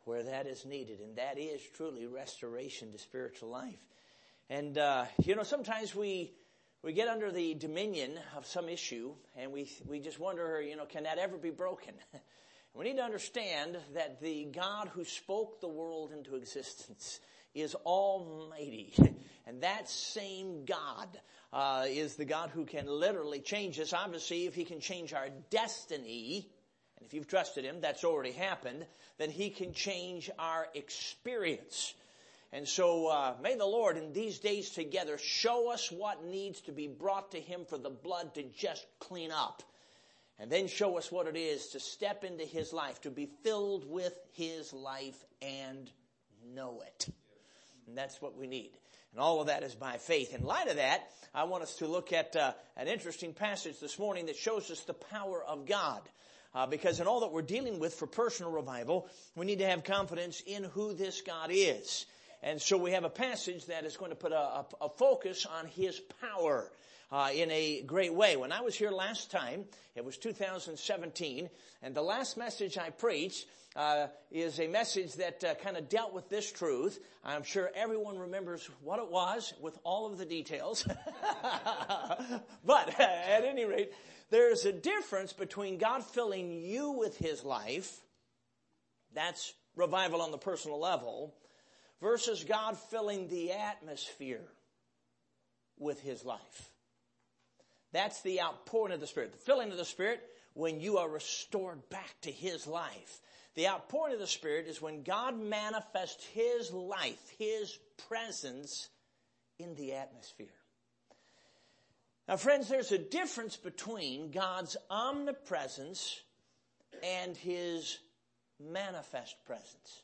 where that is needed. And that is truly restoration to spiritual life. And, sometimes we get under the dominion of some issue, and we just wonder, can that ever be broken? We need to understand that the God who spoke the world into existence is almighty. And that same God is the God who can literally change us. Obviously, if he can change our destiny, and if you've trusted him, that's already happened, then he can change our experience. And so may the Lord in these days together show us what needs to be brought to him for the blood to just clean up. And then show us what it is to step into his life, to be filled with his life and know it. And that's what we need. And all of that is by faith. In light of that, I want us to look at an interesting passage this morning that shows us the power of God. Because in all that we're dealing with for personal revival, we need to have confidence in who this God is. And so we have a passage that is going to put a focus on his power in a great way. When I was here last time, it was 2017, and the last message I preached is a message that kind of dealt with this truth. I'm sure everyone remembers what it was with all of the details. But at any rate, there's a difference between God filling you with his life, that's revival on the personal level, versus God filling the atmosphere with his life. That's the outpouring of the Spirit. The filling of the Spirit when you are restored back to his life. The outpouring of the Spirit is when God manifests his life, his presence in the atmosphere. Now, friends, there's a difference between God's omnipresence and his manifest presence.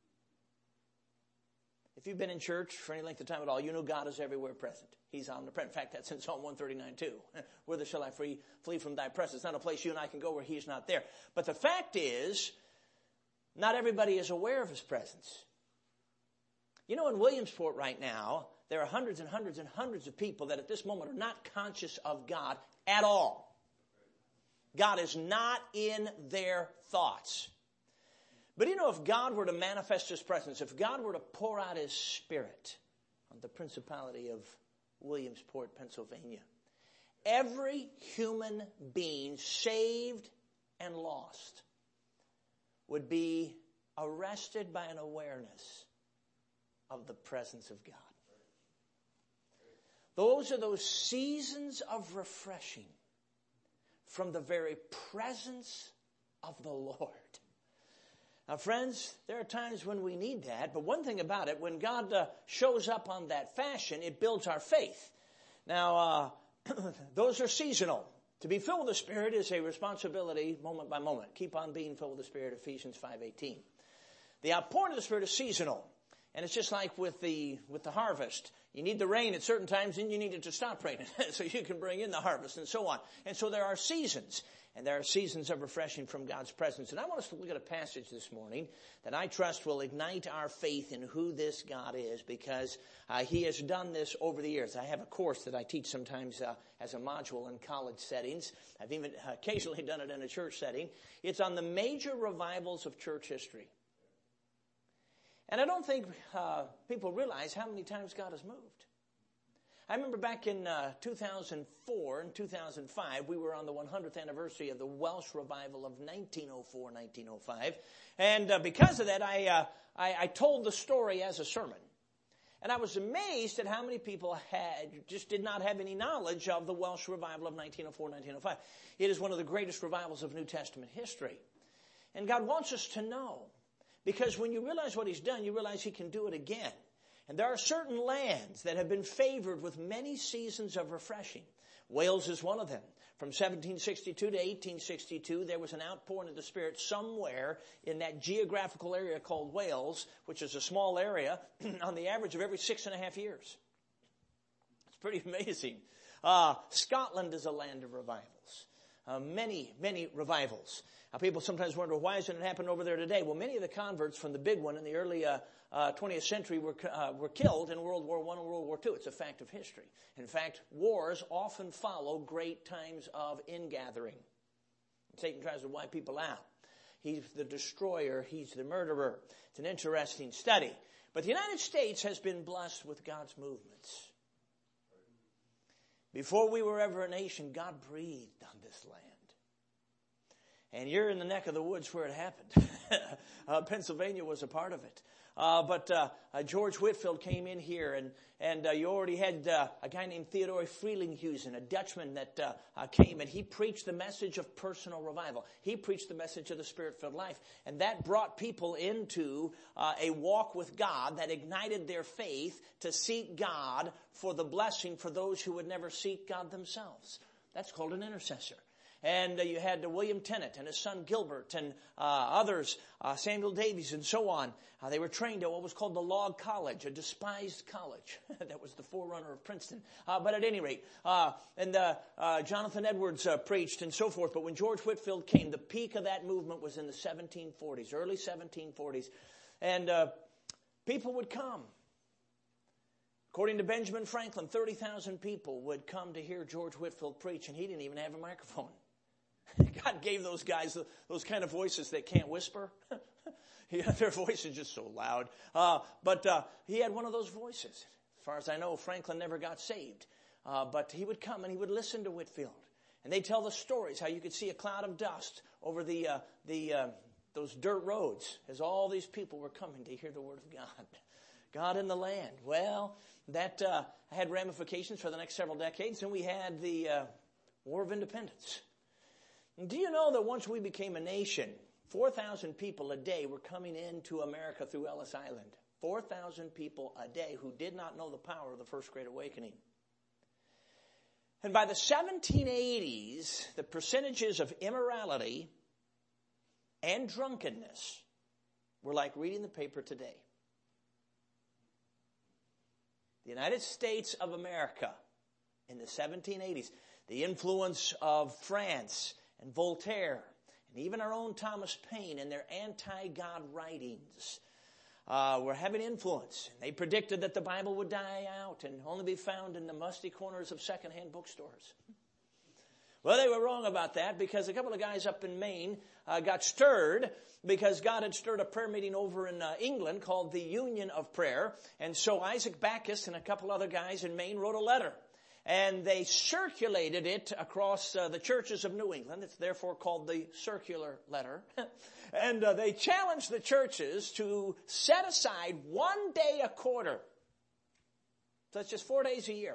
If you've been in church for any length of time at all, you know God is everywhere present. He's omnipresent. In fact, that's in Psalm 139 too. Whither shall I flee from thy presence? It's not a place you and I can go where he's not there. But the fact is, not everybody is aware of his presence. In Williamsport right now, there are hundreds and hundreds and hundreds of people that at this moment are not conscious of God at all. God is not in their thoughts. But if God were to manifest his presence, if God were to pour out his Spirit on the principality of Williamsport, Pennsylvania, every human being, saved and lost, would be arrested by an awareness of the presence of God. Those are those seasons of refreshing from the very presence of the Lord. Now, friends, there are times when we need that, but one thing about it, when God shows up on that fashion, it builds our faith. Now, those are seasonal. To be filled with the Spirit is a responsibility moment by moment. Keep on being filled with the Spirit, Ephesians 5:18. The outpouring of the Spirit is seasonal. And it's just like with the harvest. You need the rain at certain times, and you need it to stop raining so you can bring in the harvest and so on. And so there are seasons. And there are seasons of refreshing from God's presence. And I want us to look at a passage this morning that I trust will ignite our faith in who this God is, because he has done this over the years. I have a course that I teach sometimes as a module in college settings. I've even occasionally done it in a church setting. It's on the major revivals of church history. And I don't think people realize how many times God has moved. I remember back in 2004 and 2005, we were on the 100th anniversary of the Welsh revival of 1904-1905. And because of that, I told the story as a sermon. And I was amazed at how many people just did not have any knowledge of the Welsh revival of 1904-1905. It is one of the greatest revivals of New Testament history. And God wants us to know. Because when you realize what he's done, you realize he can do it again. And there are certain lands that have been favored with many seasons of refreshing. Wales is one of them. From 1762 to 1862, there was an outpouring of the Spirit somewhere in that geographical area called Wales, which is a small area, on the average of every 6.5 years. It's pretty amazing. Scotland is a land of revivals. Many revivals. People sometimes wonder, why hasn't it happened over there today? Well, many of the converts from the big one in the early 20th century were killed in World War I and World War II. It's a fact of history. In fact, wars often follow great times of ingathering. Satan tries to wipe people out. He's the destroyer. He's the murderer. It's an interesting study. But the United States has been blessed with God's movements. Before we were ever a nation, God breathed on this land. And you're in the neck of the woods where it happened. Pennsylvania was a part of it. But George Whitefield came in here, and you already had a guy named Theodore Frelinghuysen, a Dutchman that came, and he preached the message of personal revival. He preached the message of the Spirit-filled life, and that brought people into a walk with God that ignited their faith to seek God for the blessing for those who would never seek God themselves. That's called an intercessor. And you had William Tennant and his son Gilbert and others, Samuel Davies and so on. They were trained at what was called the Log College, a despised college. That was the forerunner of Princeton. But at any rate, Jonathan Edwards preached and so forth. But when George Whitefield came, the peak of that movement was in the 1740s, early 1740s. And people would come. According to Benjamin Franklin, 30,000 people would come to hear George Whitefield preach, and he didn't even have a microphone. God gave those guys those kind of voices that can't whisper. Their voice is just so loud. But he had one of those voices. As far as I know, Franklin never got saved. But he would come and he would listen to Whitefield. And they'd tell the stories, how you could see a cloud of dust over those dirt roads as all these people were coming to hear the word of God. God in the land. Well, that had ramifications for the next several decades. And we had the War of Independence. And do you know that once we became a nation, 4,000 people a day were coming into America through Ellis Island. 4,000 people a day who did not know the power of the First Great Awakening. And by the 1780s, the percentages of immorality and drunkenness were like reading the paper today. The United States of America in the 1780s, the influence of France and Voltaire, and even our own Thomas Paine and their anti-God writings were having influence. They predicted that the Bible would die out and only be found in the musty corners of secondhand bookstores. Well, they were wrong about that because a couple of guys up in Maine got stirred because God had stirred a prayer meeting over in England called the Union of Prayer. And so Isaac Backus and a couple other guys in Maine wrote a letter. And they circulated it across the churches of New England. It's therefore called the Circular Letter. And they challenged the churches to set aside 1 day a quarter. So that's just 4 days a year.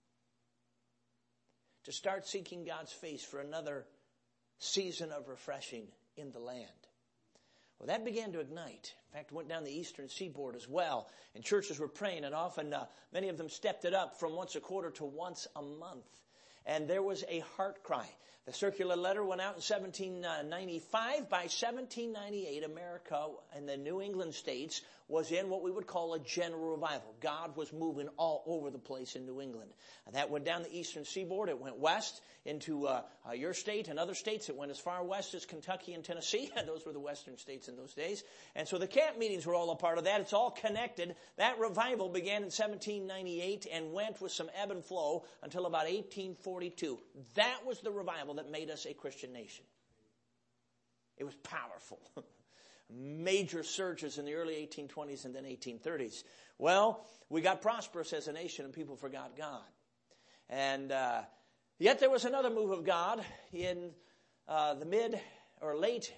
To start seeking God's face for another season of refreshing in the land. Well, that began to ignite. In fact, it went down the eastern seaboard as well. And churches were praying, and often many of them stepped it up from once a quarter to once a month. And there was a heart cry. The circular letter went out in 1795. By 1798, America and the New England states was in what we would call a general revival. God was moving all over the place in New England. And that went down the eastern seaboard. It went west into your state and other states. It went as far west as Kentucky and Tennessee. Those were the western states in those days. And so the camp meetings were all a part of that. It's all connected. That revival began in 1798 and went with some ebb and flow until about 1842. That was the revival that made us a Christian nation. It was powerful. Major surges in the early 1820s and then 1830s. Well, we got prosperous as a nation and people forgot God. And yet there was another move of God in the mid or late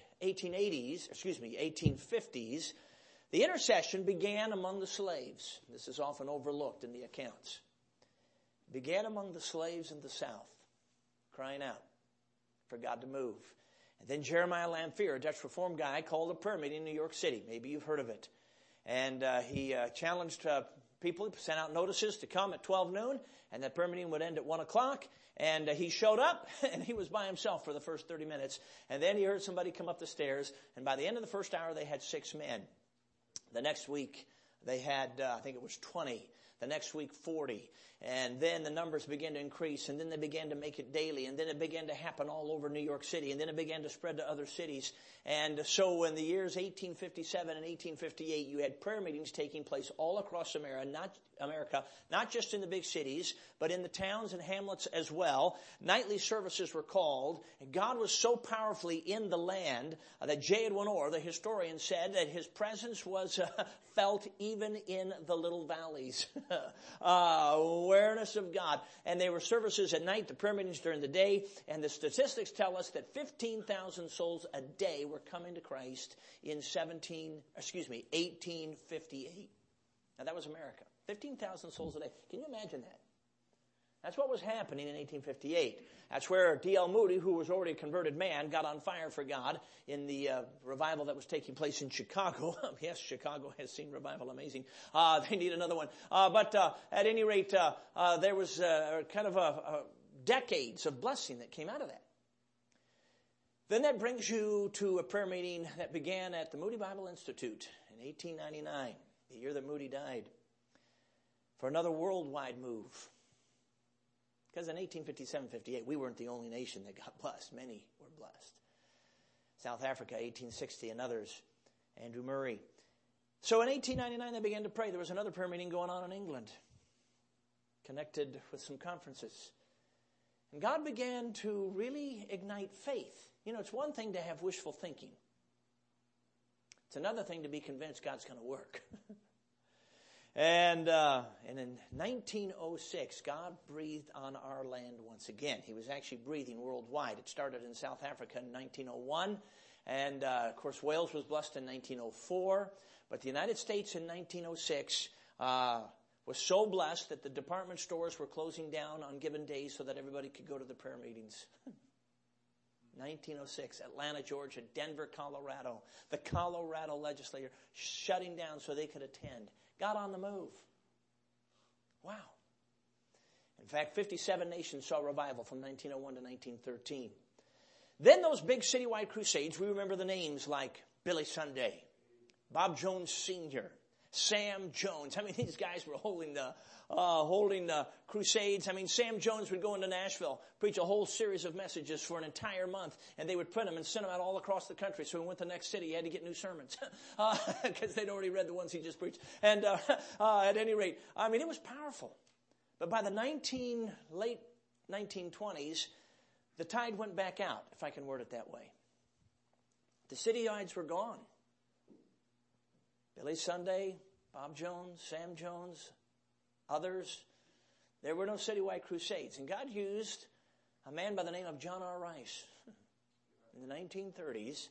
1850s. The intercession began among the slaves. This is often overlooked in the accounts. It began among the slaves in the South, crying out for God to move. And then Jeremiah Lanphier, a Dutch Reformed guy, called a prayer meeting in New York City. Maybe you've heard of it. And he challenged people, sent out notices to come at 12 noon, and that prayer meeting would end at 1 o'clock. And he showed up, and he was by himself for the first 30 minutes. And then he heard somebody come up the stairs, and by the end of the first hour, they had 6 men. The next week, they had, I think it was 20. The next week, 40. And then the numbers began to increase, and then they began to make it daily, and then it began to happen all over New York City, and then it began to spread to other cities. And so in the years 1857 and 1858, you had prayer meetings taking place all across America, not just in the big cities, but in the towns and hamlets as well. Nightly services were called, and God was so powerfully in the land that J. Edwin Orr, the historian, said that his presence was felt even in the little valleys. Awareness of God. And there were services at night, the prayer meetings during the day, and the statistics tell us that 15,000 souls a day were coming to Christ in 1858. Now that was America. 15,000 souls a day. Can you imagine that? That's what was happening in 1858. That's where D.L. Moody, who was already a converted man, got on fire for God in the revival that was taking place in Chicago. Yes, Chicago has seen revival. Amazing. They need another one. But at any rate, there was kind of decades of blessing that came out of that. Then that brings you to a prayer meeting that began at the Moody Bible Institute in 1899, the year that Moody died, for another worldwide move. Because in 1857-58, we weren't the only nation that got blessed. Many were blessed. South Africa, 1860, and others. Andrew Murray. So in 1899, they began to pray. There was another prayer meeting going on in England, connected with some conferences. And God began to really ignite faith. You know, it's one thing to have wishful thinking. It's another thing to be convinced God's going to work. And in 1906, God breathed on our land once again. He was actually breathing worldwide. It started in South Africa in 1901. And, of course, Wales was blessed in 1904. But the United States in 1906 was so blessed that the department stores were closing down on given days so that everybody could go to the prayer meetings. 1906, Atlanta, Georgia, Denver, Colorado. The Colorado legislature shutting down so they could attend. God on the move. Wow. In fact, 57 nations saw revival from 1901 to 1913. Then those big citywide crusades, we remember the names like Billy Sunday, Bob Jones Sr., Sam Jones. I mean, these guys were holding crusades. I mean, Sam Jones would go into Nashville, preach a whole series of messages for an entire month, and they would print them and send them out all across the country. So when he went to the next city, he had to get new sermons because they'd already read the ones he just preached. And at any rate, I mean, it was powerful. But by the late 1920s, the tide went back out, if I can word it that way. The cityites were gone. Billy Sunday, Bob Jones, Sam Jones, others. There were no citywide crusades. And God used a man by the name of John R. Rice in the 1930s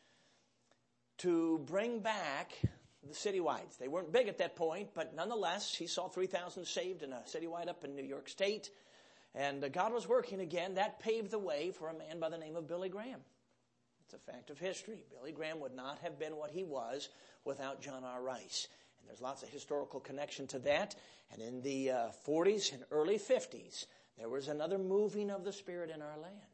to bring back the citywides. They weren't big at that point, but nonetheless, he saw 3,000 saved in a citywide up in New York State. And God was working again. That paved the way for a man by the name of Billy Graham. It's a fact of history. Billy Graham would not have been what he was without John R. Rice. And there's lots of historical connection to that. And in the 40s and early 50s, there was another moving of the Spirit in our land.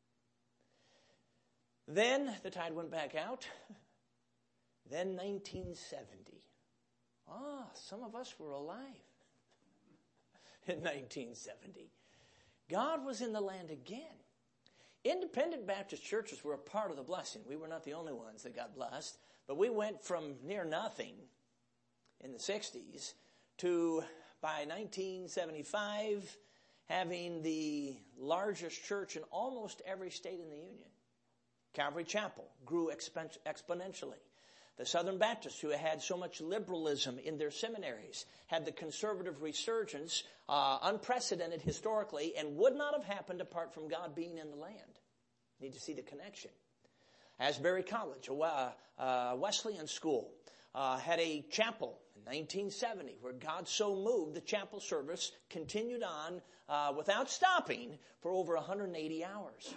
Then the tide went back out. Then 1970. Some of us were alive in 1970. God was in the land again. Independent Baptist churches were a part of the blessing. We were not the only ones that got blessed. But we went from near nothing in the 60s to, by 1975, having the largest church in almost every state in the Union. Calvary Chapel grew exponentially. The Southern Baptists, who had so much liberalism in their seminaries, had the conservative resurgence, unprecedented historically, and would not have happened apart from God being in the land. You need to see the connection. Asbury College, a Wesleyan school, had a chapel in 1970 where God so moved the chapel service continued on without stopping for over 180 hours.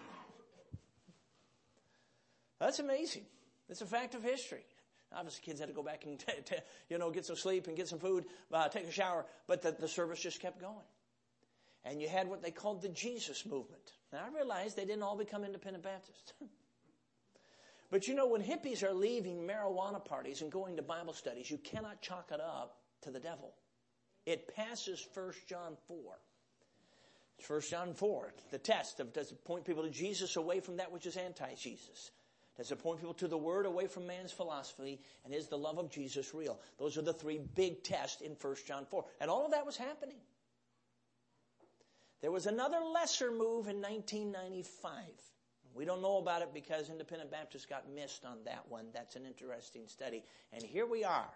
That's amazing. It's a fact of history. Obviously, kids had to go back and get some sleep and get some food, take a shower, but the service just kept going. And you had what they called the Jesus movement. Now, I realize they didn't all become independent Baptists. But when hippies are leaving marijuana parties and going to Bible studies, you cannot chalk it up to the devil. it passes 1 John 4. It's 1 John 4, the test of does it point people to Jesus away from that which is anti-Jesus? Does it point people to the Word away from man's philosophy? And is the love of Jesus real? Those are the three big tests in 1 John 4. And all of that was happening. There was another lesser move in 1995. We don't know about it because Independent Baptists got missed on that one. That's an interesting study. And here we are,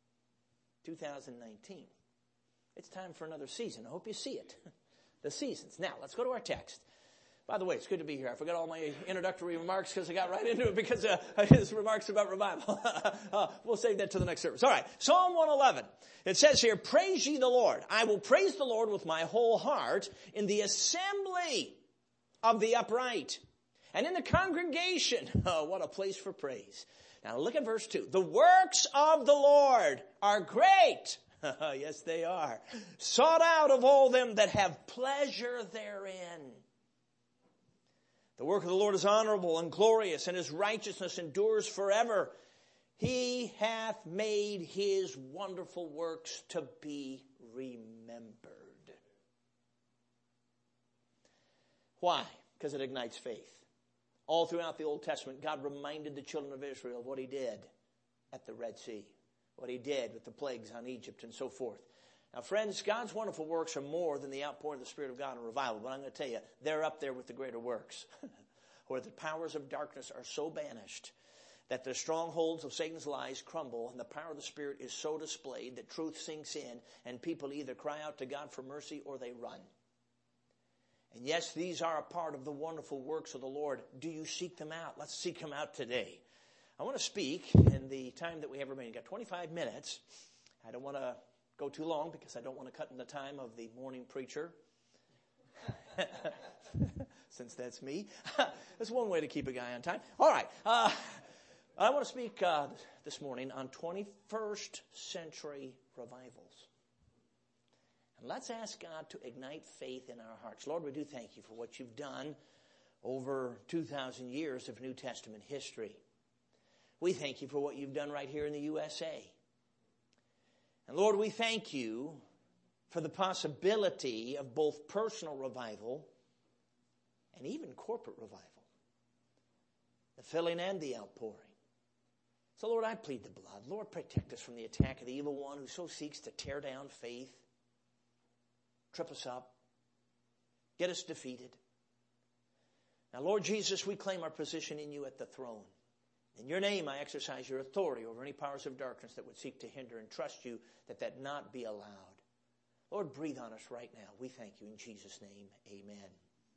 2019. It's time for another season. I hope you see it. The seasons. Now, let's go to our text. By the way, it's good to be here. I forgot all my introductory remarks because I got right into it because his remarks about revival. We'll save that to the next service. All right. Psalm 111. It says here, praise ye the Lord. I will praise the Lord with my whole heart in the assembly of the upright and in the congregation. Oh, what a place for praise. Now look at verse 2. The works of the Lord are great. Yes, they are. Sought out of all them that have pleasure therein. The work of the Lord is honorable and glorious, and his righteousness endures forever. He hath made his wonderful works to be remembered. Why? Because it ignites faith. All throughout the Old Testament, God reminded the children of Israel of what he did at the Red Sea, what he did with the plagues on Egypt and so forth. Now, friends, God's wonderful works are more than the outpouring of the Spirit of God in revival. But I'm going to tell you, they're up there with the greater works, where the powers of darkness are so banished that the strongholds of Satan's lies crumble, and the power of the Spirit is so displayed that truth sinks in, and people either cry out to God for mercy or they run. And yes, these are a part of the wonderful works of the Lord. Do you seek them out? Let's seek them out today. I want to speak in the time that we have remaining. Got 25 minutes. I don't want to go too long because I don't want to cut in the time of the morning preacher. Since that's me. That's one way to keep a guy on time. All right. I want to speak this morning on 21st century revivals. And let's ask God to ignite faith in our hearts. Lord, we do thank you for what you've done over 2,000 years of New Testament history. We thank you for what you've done right here in the USA. And Lord, we thank you for the possibility of both personal revival and even corporate revival. The filling and the outpouring. So Lord, I plead the blood. Lord, protect us from the attack of the evil one who so seeks to tear down faith, trip us up, get us defeated. Now Lord Jesus, we claim our position in you at the throne. In your name, I exercise your authority over any powers of darkness that would seek to hinder and trust you that not be allowed. Lord, breathe on us right now. We thank you in Jesus' name. Amen.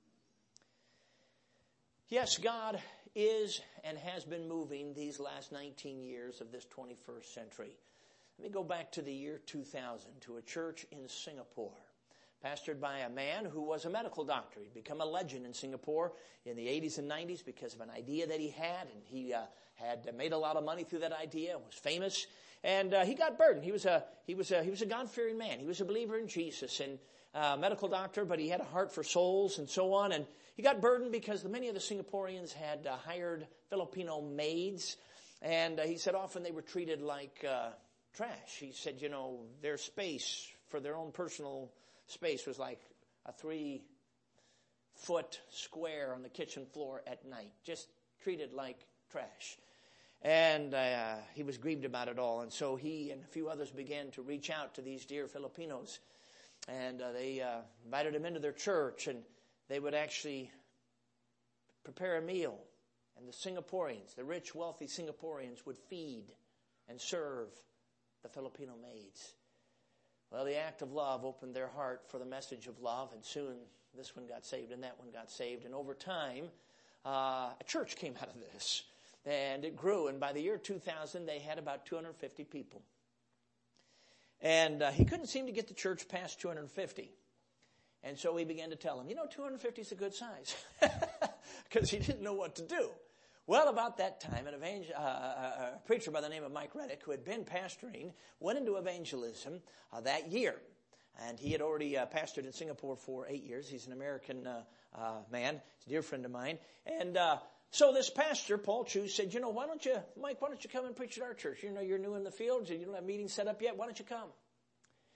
Yes, God is and has been moving these last 19 years of this 21st century. Let me go back to the year 2000 to a church in Singapore, pastored by a man who was a medical doctor. He'd become a legend in Singapore in the 80s and 90s because of an idea that he had, and he had made a lot of money through that idea, was famous, and he got burdened. He was a God-fearing man. He was a believer in Jesus and a medical doctor, but he had a heart for souls and so on. And he got burdened because many of the Singaporeans had hired Filipino maids, and he said often they were treated like trash. He said, their space for their own personal space was like a 3-foot square on the kitchen floor at night, just treated like trash. And he was grieved about it all. And so he and a few others began to reach out to these dear Filipinos. And they invited him into their church, and they would actually prepare a meal. And the Singaporeans, the rich, wealthy Singaporeans, would feed and serve the Filipino maids. Well, the act of love opened their heart for the message of love, and soon this one got saved and that one got saved. And over time, a church came out of this, and it grew. And by the year 2000, they had about 250 people. And he couldn't seem to get the church past 250. And so he began to tell them, 250 is a good size, because he didn't know what to do. Well, about that time, a preacher by the name of Mike Reddick, who had been pastoring, went into evangelism that year. And he had already pastored in Singapore for 8 years. He's an American man. He's a dear friend of mine. And so this pastor, Paul Chu, said, why don't you come and preach at our church? You're new in the field. You don't have meetings set up yet. Why don't you come?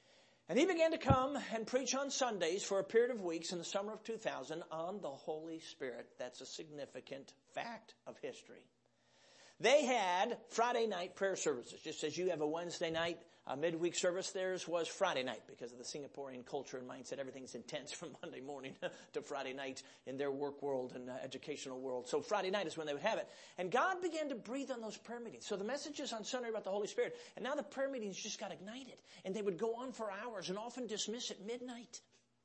And he began to come and preach on Sundays for a period of weeks in the summer of 2000 on the Holy Spirit. That's a significant fact of history. They had Friday night prayer services. Just as you have a Wednesday night midweek service, theirs was Friday night because of the Singaporean culture and mindset. Everything's intense from Monday morning to Friday night in their work world and educational world. So Friday night is when they would have it. And God began to breathe on those prayer meetings. So the messages on Sunday about the Holy Spirit. And now the prayer meetings just got ignited. And they would go on for hours and often dismiss at midnight.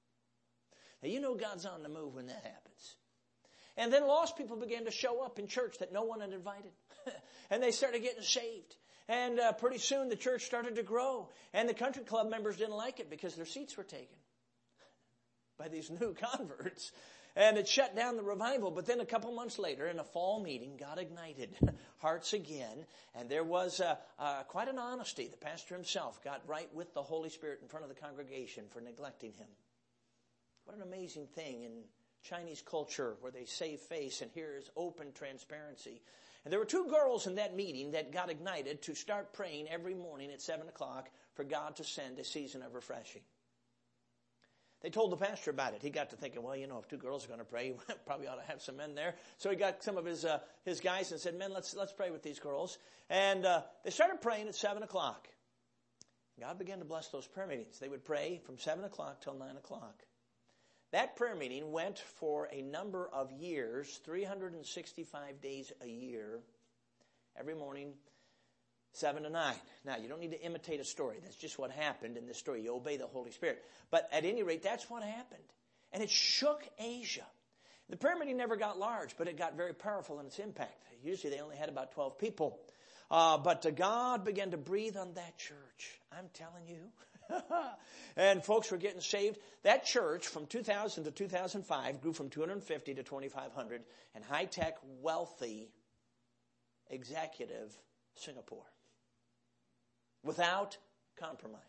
Now you know God's on the move when that happens. And then lost people began to show up in church that no one had invited. And they started getting saved. And pretty soon the church started to grow. And the country club members didn't like it because their seats were taken by these new converts. And it shut down the revival. But then a couple months later, in a fall meeting, God ignited hearts again. And there was quite an honesty. The pastor himself got right with the Holy Spirit in front of the congregation for neglecting him. What an amazing thing in Chinese culture where they save face, and here is open transparency. And there were two girls in that meeting that got ignited to start praying every morning at 7 o'clock for God to send a season of refreshing. They told the pastor about it. He got to thinking, well, if two girls are going to pray, probably ought to have some men there. So he got some of his guys and said, men, let's pray with these girls. And they started praying at 7 o'clock. God began to bless those prayer meetings. They would pray from 7 o'clock till 9 o'clock. That prayer meeting went for a number of years, 365 days a year, every morning, 7 to 9. Now, you don't need to imitate a story. That's just what happened in this story. You obey the Holy Spirit. But at any rate, that's what happened. And it shook Asia. The prayer meeting never got large, but it got very powerful in its impact. Usually they only had about 12 people. But God began to breathe on that church. I'm telling you. And folks were getting saved. That church from 2000 to 2005 grew from 250 to 2,500 in high-tech, wealthy, executive Singapore without compromise.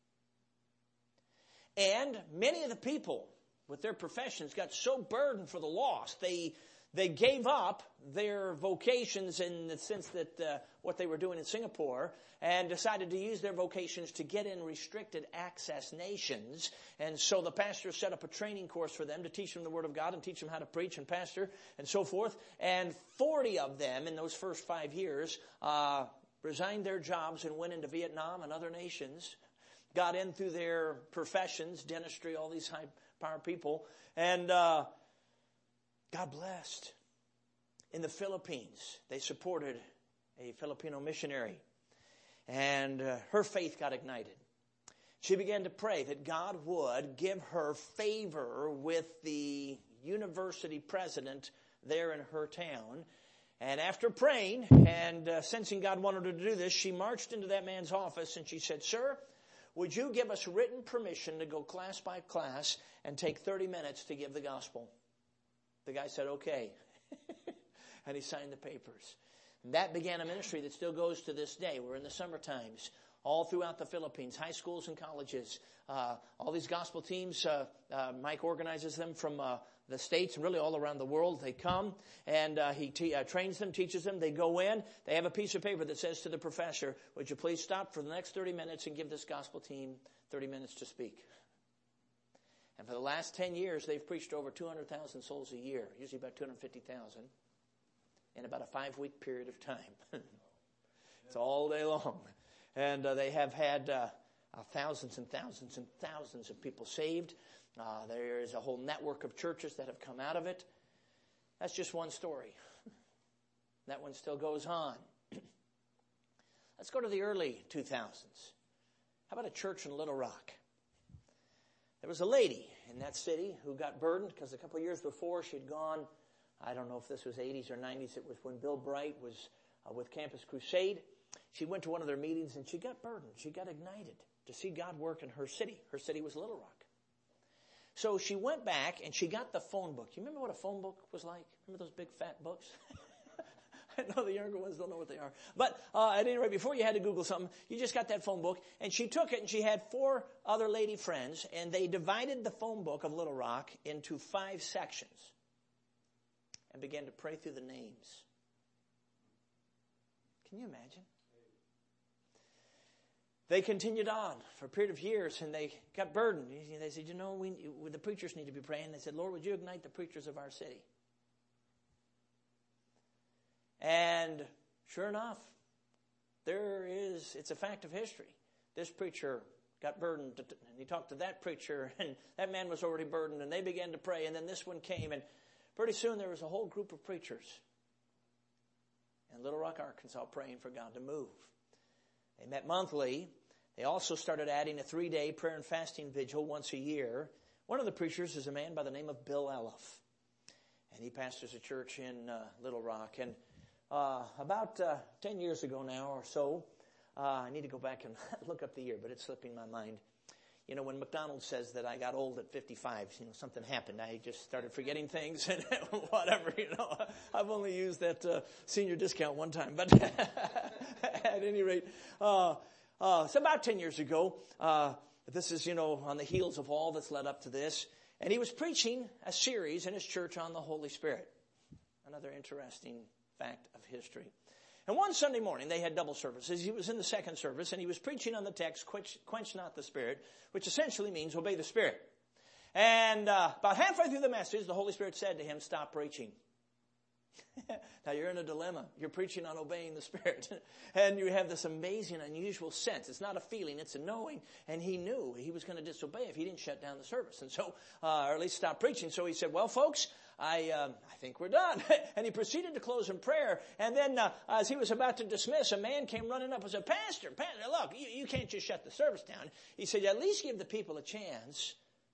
And many of the people with their professions got so burdened for the lost, they gave up their vocations in the sense that what they were doing in Singapore and decided to use their vocations to get in restricted access nations. And so the pastor set up a training course for them to teach them the Word of God and teach them how to preach and pastor and so forth. And 40 of them in those first 5 years resigned their jobs and went into Vietnam and other nations, got in through their professions, dentistry, all these high-power people, and God blessed. In the Philippines, they supported a Filipino missionary, and her faith got ignited. She began to pray that God would give her favor with the university president there in her town. And after praying and sensing God wanted her to do this, she marched into that man's office and she said, "Sir, would you give us written permission to go class by class and take 30 minutes to give the gospel?" The guy said, "Okay." And he signed the papers. And that began a ministry that still goes to this day. We're in the summer times, all throughout the Philippines, high schools and colleges. All these gospel teams, Mike organizes them from the States and really all around the world. They come and he trains them, teaches them. They go in. They have a piece of paper that says to the professor, "Would you please stop for the next 30 minutes and give this gospel team 30 minutes to speak?" And for the last 10 years, they've preached over 200,000 souls a year, usually about 250,000, in about a 5-week period of time. It's all day long. And they have had thousands and thousands and thousands of people saved. There is a whole network of churches that have come out of it. That's just one story. That one still goes on. Let's go to the early 2000s. How about a church in Little Rock? There was a lady in that city who got burdened because a couple of years before she'd gone, I don't know if this was 80s or 90s, it was when Bill Bright was with Campus Crusade. She went to one of their meetings and she got burdened. She got ignited to see God work in her city. Her city was Little Rock. So she went back and she got the phone book. You remember what a phone book was like? Remember those big fat books? I know the younger ones don't know what they are. But at any rate, before you had to Google something, you just got that phone book. And she took it and she had 4 other lady friends. And they divided the phone book of Little Rock into 5 sections. And began to pray through the names. Can you imagine? they continued on for a period of years, and they got burdened. They said, the preachers need to be praying. They said, Lord, would you ignite the preachers of our city? And sure enough, it's a fact of history. This preacher got burdened, and he talked to that preacher, and that man was already burdened, and they began to pray, and then this one came, and pretty soon there was a whole group of preachers in Little Rock, Arkansas, praying for God to move. They met monthly. They also started adding a 3-day prayer and fasting vigil once a year. One of the preachers is a man by the name of Bill Eliff, and he pastors a church in Little Rock. And about 10 years ago now or so, I need to go back and look up the year, but it's slipping my mind. When McDonald's says that I got old at 55, something happened. I just started forgetting things and whatever, I've only used that senior discount one time. But at any rate, so about 10 years ago, this is, on the heels of all that's led up to this. And he was preaching a series in his church on the Holy Spirit. Another interesting fact of history. And one Sunday morning, they had double services. He was in the second service, and he was preaching on the text, quench not the Spirit, which essentially means obey the Spirit. And about halfway through the message, the Holy Spirit said to him, stop preaching. Now, you're in a dilemma. You're preaching on obeying the Spirit. And you have this amazing, unusual sense. It's not a feeling, it's a knowing. And he knew he was going to disobey if he didn't shut down the service. And so, or at least stop preaching. So he said, well, folks, I think we're done. And he proceeded to close in prayer. And then as he was about to dismiss, a man came running up and said, Pastor, look, you can't just shut the service down. He said, at least give the people a chance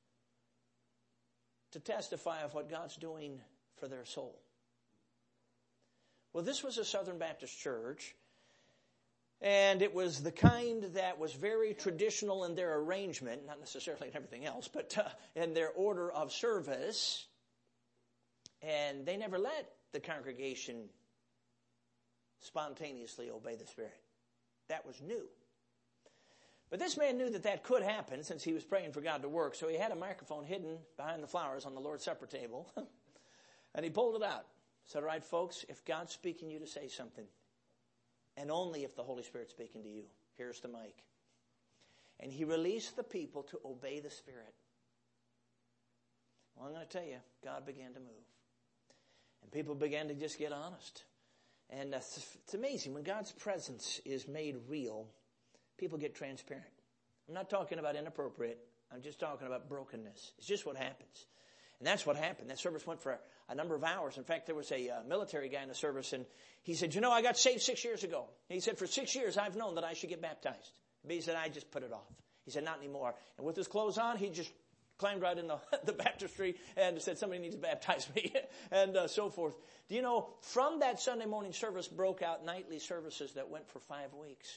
to testify of what God's doing for their soul. Well, this was a Southern Baptist church, and it was the kind that was very traditional in their arrangement, not necessarily in everything else, but in their order of service. And they never let the congregation spontaneously obey the Spirit. That was new. But this man knew that could happen since he was praying for God to work, so he had a microphone hidden behind the flowers on the Lord's Supper table, and he pulled it out. Said, all right, folks, if God's speaking you to say something, and only if the Holy Spirit's speaking to you, here's the mic. And he released the people to obey the Spirit. Well, I'm going to tell you, God began to move. And people began to just get honest. And it's amazing. When God's presence is made real, people get transparent. I'm not talking about inappropriate. I'm just talking about brokenness. It's just what happens. And that's what happened. That service went for a number of hours. In fact, there was a military guy in the service, and he said, I got saved 6 years ago. And he said, for 6 years, I've known that I should get baptized. But he said, I just put it off. He said, not anymore. And with his clothes on, he just climbed right in the baptistry and said, somebody needs to baptize me, and so forth. Do you know, from that Sunday morning service broke out nightly services that went for 5 weeks.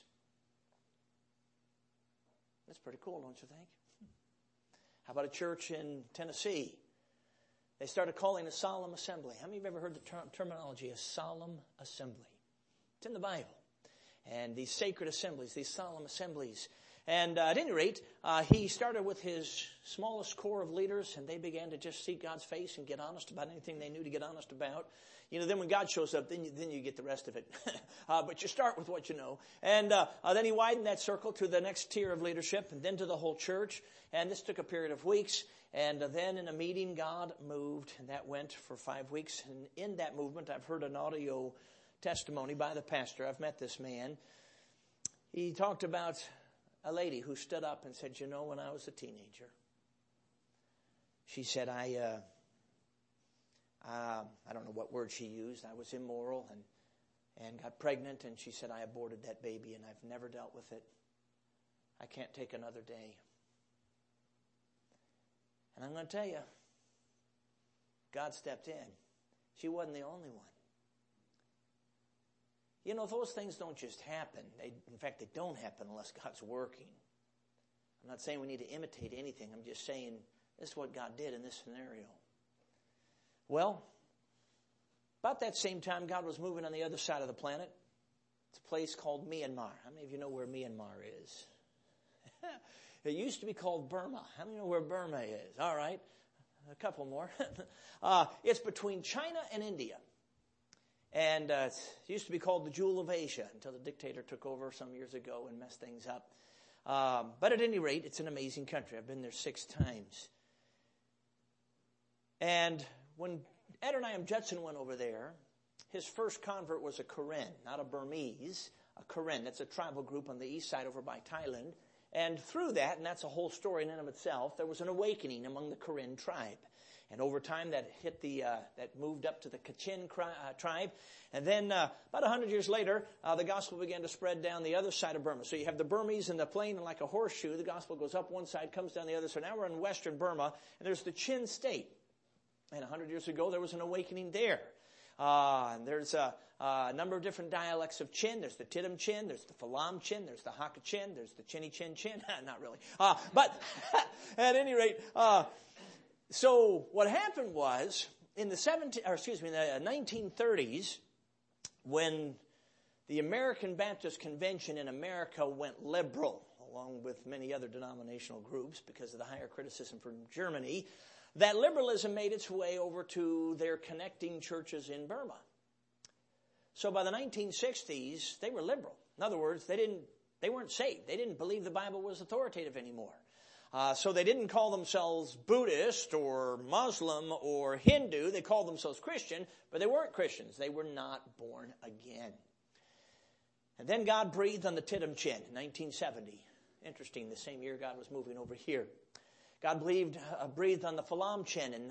That's pretty cool, don't you think? How about a church in Tennessee? They started calling a solemn assembly. How many of you have ever heard the terminology, a solemn assembly? It's in the Bible. And these sacred assemblies, these solemn assemblies. And at any rate, he started with his smallest core of leaders, and they began to just seek God's face and get honest about anything they knew to get honest about. Then when God shows up, then you get the rest of it. But you start with what you know. And then he widened that circle to the next tier of leadership, and then to the whole church. And this took a period of weeks. And then in a meeting, God moved, and that went for 5 weeks. And in that movement, I've heard an audio testimony by the pastor. I've met this man. He talked about a lady who stood up and said, when I was a teenager, she said, I don't know what word she used. I was immoral and got pregnant. And she said, I aborted that baby, and I've never dealt with it. I can't take another day. And I'm going to tell you, God stepped in. She wasn't the only one. Those things don't just happen. In fact, they don't happen unless God's working. I'm not saying we need to imitate anything. I'm just saying this is what God did in this scenario. Well, about that same time, God was moving on the other side of the planet. It's a place called Myanmar. How many of you know where Myanmar is? It used to be called Burma. How many know where Burma is? All right. A couple more. It's between China and India. And it used to be called the Jewel of Asia until the dictator took over some years ago and messed things up. But at any rate, it's an amazing country. I've been there 6 times. And when Adoniram Judson went over there, his first convert was a Karen, not a Burmese, a Karen. That's a tribal group on the east side over by Thailand. And through that, and that's a whole story in and of itself, there was an awakening among the Karen tribe. And over time, that hit that moved up to the Kachin tribe. And then about 100 years later, the gospel began to spread down the other side of Burma. So you have the Burmese in the plain, and like a horseshoe, the gospel goes up one side, comes down the other. So now we're in western Burma, and there's the Chin state. And 100 years ago, there was an awakening there. And there's a number of different dialects of Chin. There's the Tidum Chin, there's the Falam Chin, there's the Hakka Chin, there's the Chinny Chin Chin. Not really. But at any rate, so what happened was in the 1930s, when the American Baptist Convention in America went liberal, along with many other denominational groups because of the higher criticism from Germany, that liberalism made its way over to their connecting churches in Burma. So by the 1960s, they were liberal. In other words, they weren't saved. They didn't believe the Bible was authoritative anymore. So they didn't call themselves Buddhist or Muslim or Hindu. They called themselves Christian, but they weren't Christians. They were not born again. And then God breathed on the Tidum Chin in 1970. Interesting, the same year God was moving over here. God breathed on the Falam Chin in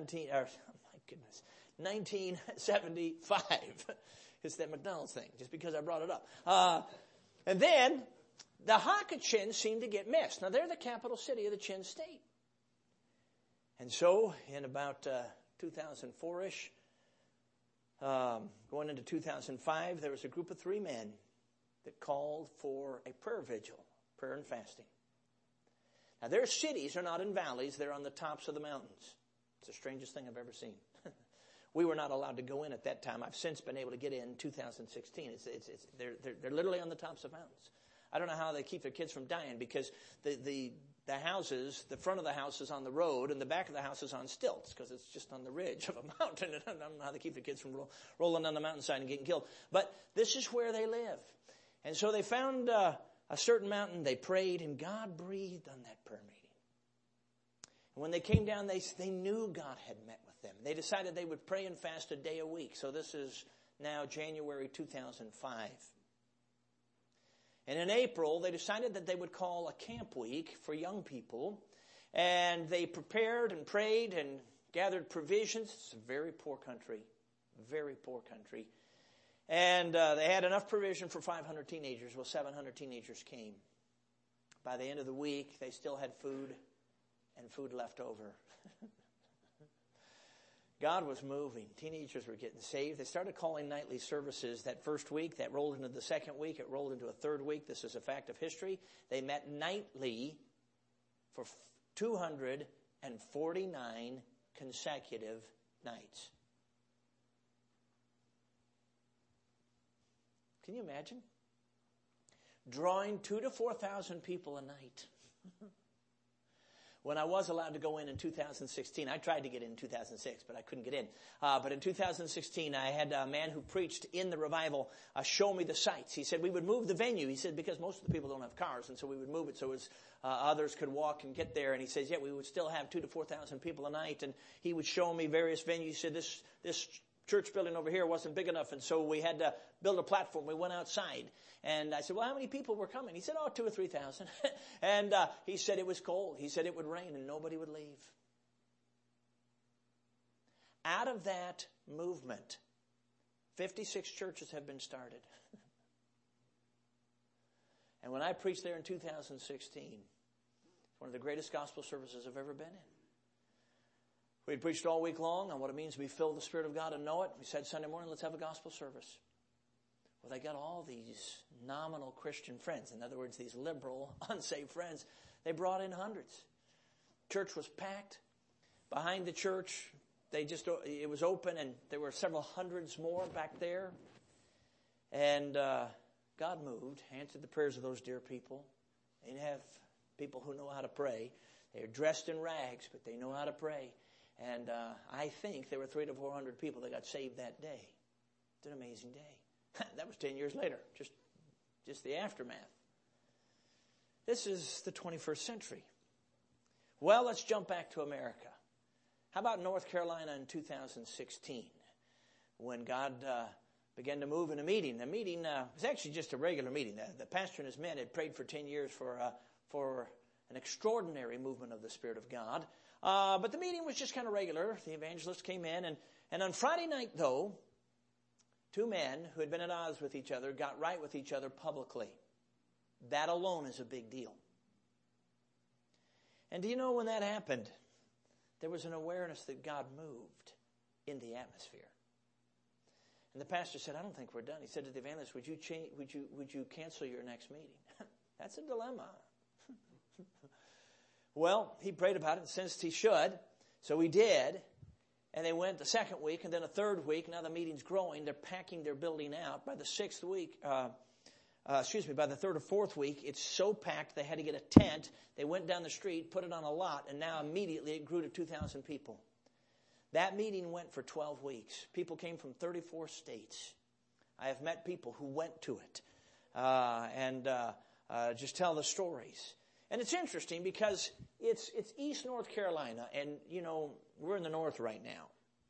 1975. It's that McDonald's thing, just because I brought it up. And then the Hakka Chin seemed to get missed. Now, they're the capital city of the Chin state. And so, in about 2004-ish, going into 2005, there was a group of 3 men that called for a prayer vigil, prayer and fasting. Now, their cities are not in valleys. They're on the tops of the mountains. It's the strangest thing I've ever seen. We were not allowed to go in at that time. I've since been able to get in 2016. They're literally on the tops of mountains. I don't know how they keep their kids from dying because the houses, the front of the house is on the road and the back of the house is on stilts because it's just on the ridge of a mountain. And I don't know how they keep their kids from rolling down the mountainside and getting killed. But this is where they live. And so they found a certain mountain. They prayed and God breathed on that prayer meeting. And when they came down, they knew God had met with them. They decided they would pray and fast a day a week. So this is now January 2005. And in April, they decided that they would call a camp week for young people. And they prepared and prayed and gathered provisions. It's a very poor country. Very poor country. And they had enough provision for 500 teenagers. Well, 700 teenagers came. By the end of the week, they still had food and food left over. God was moving. Teenagers were getting saved. They started calling nightly services that first week. That rolled into the second week. It rolled into a third week. This is a fact of history. They met nightly for 249 consecutive nights. Can you imagine? Drawing 2,000 to 4,000 people a night. When I was allowed to go in 2016, I tried to get in 2006, but I couldn't get in. But in 2016, I had a man who preached in the revival show me the sights. He said we would move the venue. He said because most of the people don't have cars, and so we would move it so as others could walk and get there. And he says, yeah, we would still have 2,000 to 4,000 people a night. And he would show me various venues. He said this church building over here wasn't big enough, and so we had to build a platform. We went outside. And I said, well, how many people were coming? He said, 2,000 or 3,000. And he said it was cold. He said it would rain and nobody would leave. Out of that movement, 56 churches have been started. And when I preached there in 2016, one of the greatest gospel services I've ever been in. We had preached all week long on what it means to be filled with the Spirit of God and know it. We said Sunday morning, let's have a gospel service. Well, they got all these nominal Christian friends. In other words, these liberal, unsaved friends. They brought in hundreds. Church was packed. Behind the church, it was open, and there were several hundreds more back there. And God moved, answered the prayers of those dear people. They didn't have people who know how to pray. They're dressed in rags, but they know how to pray. And I think there were 300 to 400 people that got saved that day. It's an amazing day. That was 10 years later, just the aftermath. This is the 21st century. Well, let's jump back to America. How about North Carolina in 2016 when God began to move in a meeting? The meeting was actually just a regular meeting. The pastor and his men had prayed for 10 years for an extraordinary movement of the Spirit of God. But the meeting was just kind of regular. The evangelist came in. And on Friday night, though, two men who had been at odds with each other got right with each other publicly. That alone is a big deal. And do you know when that happened, there was an awareness that God moved in the atmosphere. And the pastor said, I don't think we're done. He said to the evangelist, would you cancel your next meeting? That's a dilemma. Well, he prayed about it and sensed he should. So he did. And they went the second week and then a third week. Now the meeting's growing. They're packing their building out. By the sixth week, by the third or fourth week, it's so packed they had to get a tent. They went down the street, put it on a lot, and now immediately it grew to 2,000 people. That meeting went for 12 weeks. People came from 34 states. I have met people who went to it and just tell the stories. And it's interesting because it's East North Carolina, and, you know, we're in the north right now.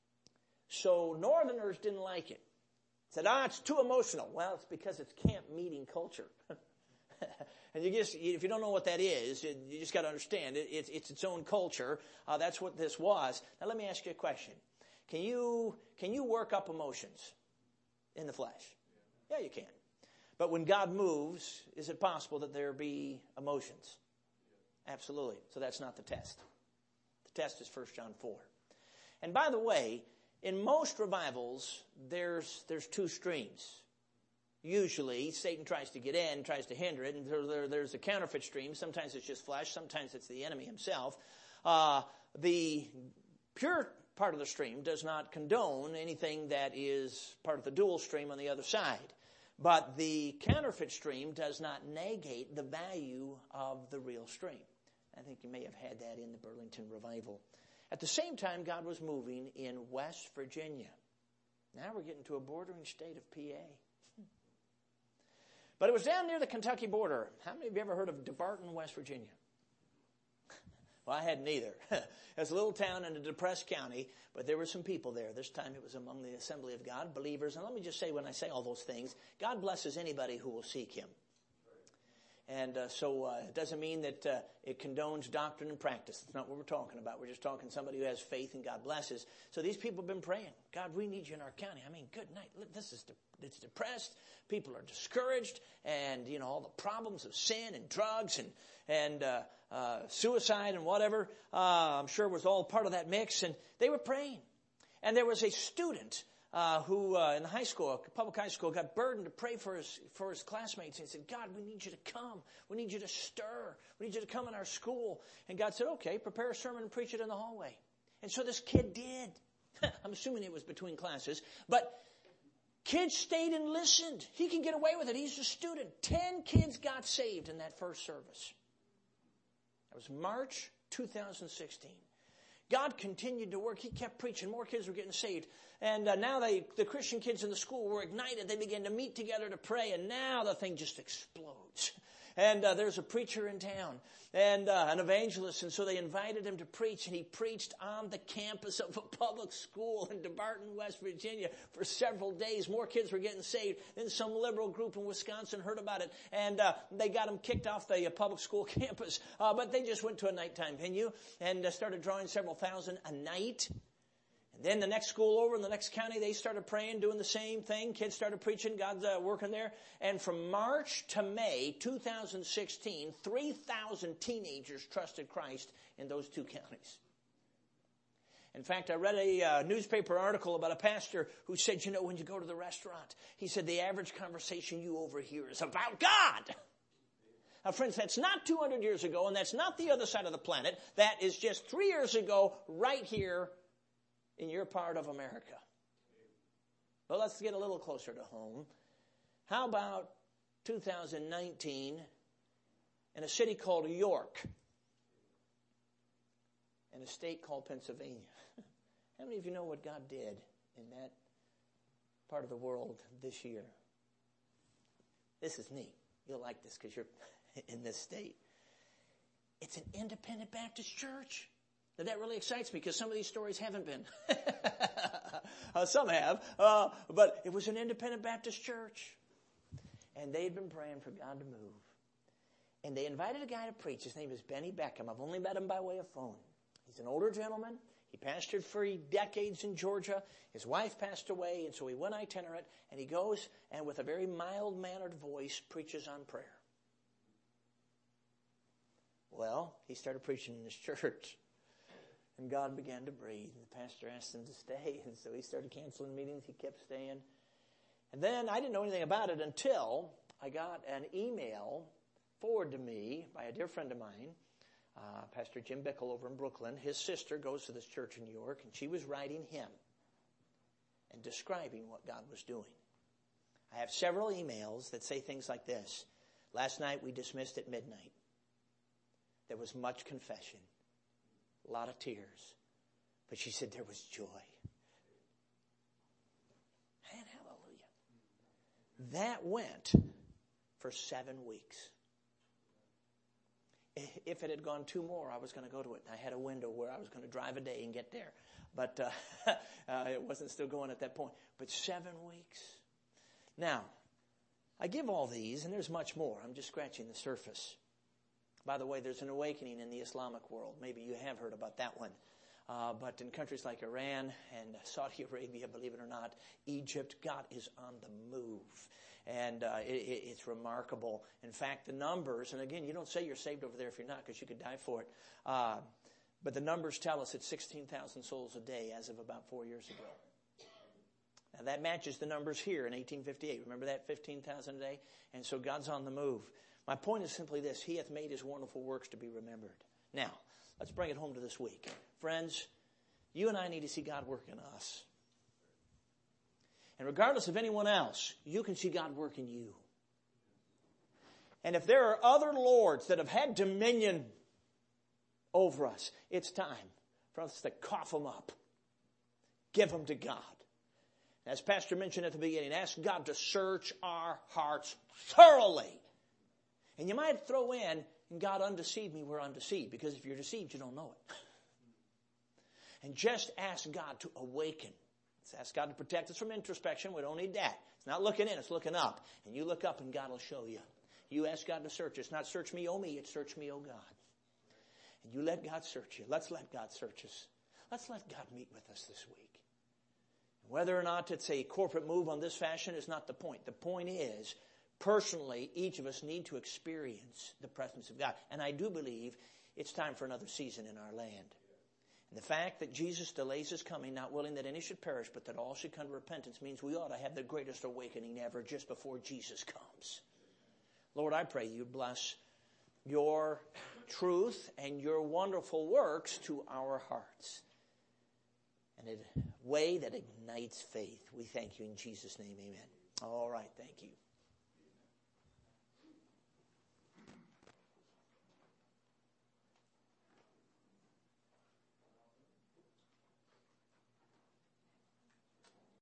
So northerners didn't like it. Said, it's too emotional. Well, it's because it's camp meeting culture. And if you don't know what that is, you just got to understand it's its own culture. That's what this was. Now let me ask you a question. Can you work up emotions in the flesh? Yeah, you can. But when God moves, is it possible that there be emotions? Absolutely. So that's not the test. The test is 1 John 4. And by the way, in most revivals, there's two streams. Usually, Satan tries to get in, tries to hinder it, and there's a counterfeit stream. Sometimes it's just flesh. Sometimes it's the enemy himself. The pure part of the stream does not condone anything that is part of the dual stream on the other side. But the counterfeit stream does not negate the value of the real stream. I think you may have had that in the Burlington revival. At the same time, God was moving in West Virginia. Now we're getting to a bordering state of PA. But it was down near the Kentucky border. How many of you ever heard of DeBarton, West Virginia? Well, I hadn't either. It's a little town in a depressed county, but there were some people there. This time it was among the Assembly of God, believers. And let me just say, when I say all those things, God blesses anybody who will seek Him. And so it doesn't mean that it condones doctrine and practice. That's not what we're talking about. We're just talking somebody who has faith and God blesses. So these people have been praying. God, we need you in our county. I mean, good night. It's depressed. People are discouraged. And, you know, all the problems of sin and drugs and suicide and whatever, I'm sure was all part of that mix. And they were praying. And there was a student who in the high school, public high school, got burdened to pray for his classmates. And he said, God, we need you to come. We need you to stir. We need you to come in our school. And God said, okay, prepare a sermon and preach it in the hallway. And so this kid did. I'm assuming it was between classes. But kids stayed and listened. He can get away with it. He's a student. 10 kids got saved in that first service. That was March 2016. God continued to work. He kept preaching. More kids were getting saved. And now the Christian kids in the school were ignited. They began to meet together to pray. And now the thing just explodes. And there's a preacher in town and an evangelist. And so they invited him to preach. And he preached on the campus of a public school in DeBarton, West Virginia for several days. More kids were getting saved. Then some liberal group in Wisconsin heard about it. And they got him kicked off the public school campus. But they just went to a nighttime venue and started drawing several thousand a night. And then the next school over in the next county, they started praying, doing the same thing. Kids started preaching. God's working there. And from March to May 2016, 3,000 teenagers trusted Christ in those two counties. In fact, I read a newspaper article about a pastor who said, you know, when you go to the restaurant, he said, the average conversation you overhear is about God. Now, friends, that's not 200 years ago, and that's not the other side of the planet. That is just 3 years ago, right here in your part of America. Well, let's get a little closer to home. How about 2019 in a city called York and a state called Pennsylvania? How many of you know what God did in that part of the world this year? This is neat. You'll like this because you're in this state. It's an independent Baptist church. Now that really excites me because some of these stories haven't been. Some have. But it was an independent Baptist church. And they had been praying for God to move. And they invited a guy to preach. His name is Benny Beckham. I've only met him by way of phone. He's an older gentleman. He pastored for decades in Georgia. His wife passed away, and so he went itinerant. And he goes and with a very mild-mannered voice preaches on prayer. Well, he started preaching in his church. And God began to breathe. And the pastor asked him to stay. And so he started canceling meetings. He kept staying. And then I didn't know anything about it until I got an email forwarded to me by a dear friend of mine, Pastor Jim Bickle over in Brooklyn. His sister goes to this church in New York, and she was writing him and describing what God was doing. I have several emails that say things like this. Last night we dismissed at midnight. There was much confession, a lot of tears, but she said there was joy. And hallelujah. That went for 7 weeks. If it had gone 2 more, I was going to go to it. I had a window where I was going to drive a day and get there. But it wasn't still going at that point. But 7 weeks. Now, I give all these, and there's much more. I'm just scratching the surface. By the way, there's an awakening in the Islamic world. Maybe you have heard about that one. But in countries like Iran and Saudi Arabia, believe it or not, Egypt, God is on the move. And it's remarkable. In fact, the numbers, and again, you don't say you're saved over there if you're not, because you could die for it. But the numbers tell us it's 16,000 souls a day as of about 4 years ago. Now that matches the numbers here in 1858. Remember that, 15,000 a day? And so God's on the move. My point is simply this: He hath made His wonderful works to be remembered. Now, let's bring it home to this week. Friends, you and I need to see God work in us. And regardless of anyone else, you can see God work in you. And if there are other lords that have had dominion over us, it's time for us to cough them up. Give them to God. As Pastor mentioned at the beginning, ask God to search our hearts thoroughly. And you might throw in, and God undeceived me, we're undeceived. Because if you're deceived, you don't know it. And just ask God to awaken. Let's ask God to protect us from introspection. We don't need that. It's not looking in, it's looking up. And you look up and God will show you. You ask God to search. It's not search me, oh me. It's search me, oh God. And you let God search you. Let's let God search us. Let's let God meet with us this week. Whether or not it's a corporate move on this fashion is not the point. The point is, personally, each of us need to experience the presence of God. And I do believe it's time for another season in our land. And the fact that Jesus delays His coming, not willing that any should perish, but that all should come to repentance, means we ought to have the greatest awakening ever just before Jesus comes. Lord, I pray You bless Your truth and Your wonderful works to our hearts in a way that ignites faith. We thank You in Jesus' name, amen. All right, thank you.